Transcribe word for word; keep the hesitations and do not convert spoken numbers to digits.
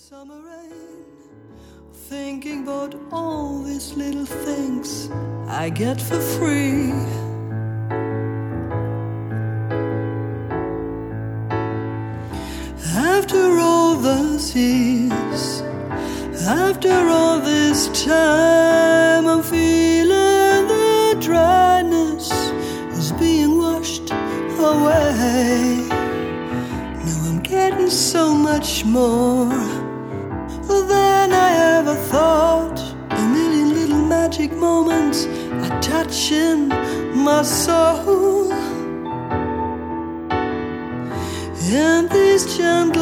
summer rain, thinking about all these little things I get for free. After all those years, after all this time, I'm feeling the dryness is being washed away. Now I'm getting so much more than I ever thought. A million little magic moments are touching my soul. And these gentle